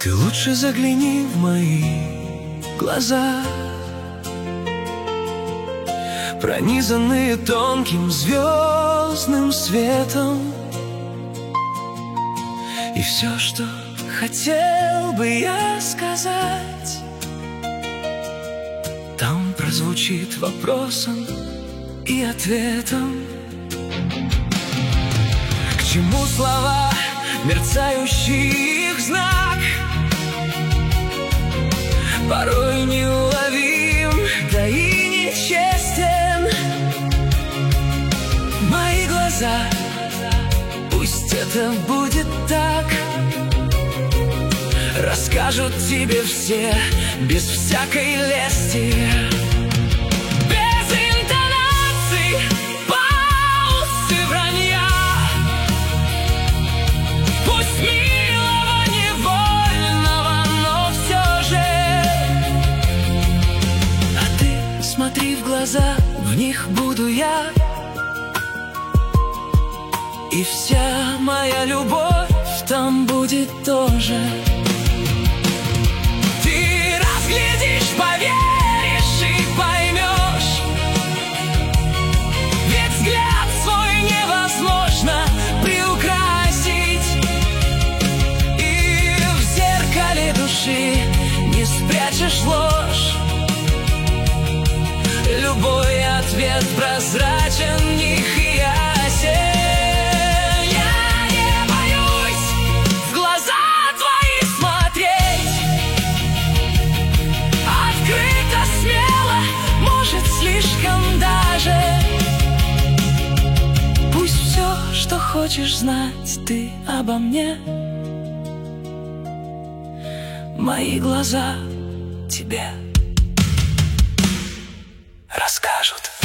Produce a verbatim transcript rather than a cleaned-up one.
Ты лучше загляни в мои глаза, пронизанные тонким звездным светом. И все, что хотел бы я сказать, там прозвучит вопросом и ответом. К чему слова, мерцающий их знак, порой неуловим, да и нечестен. Мои глаза, пусть это будет так, расскажут тебе все без всякой лести. Без интонаций, пауз и вранья. Пусть милого, невольного, но все же. А ты смотри в глаза, в них буду я, и вся моя любовь там будет тоже. Ты разглядишь, поверишь и поймешь, ведь взгляд свой невозможно приукрасить, и в зеркале души не спрячешь ложь. Любой ответ прозрачен, них и ясен. Что хочешь знать ты обо мне, мои глаза тебе расскажут.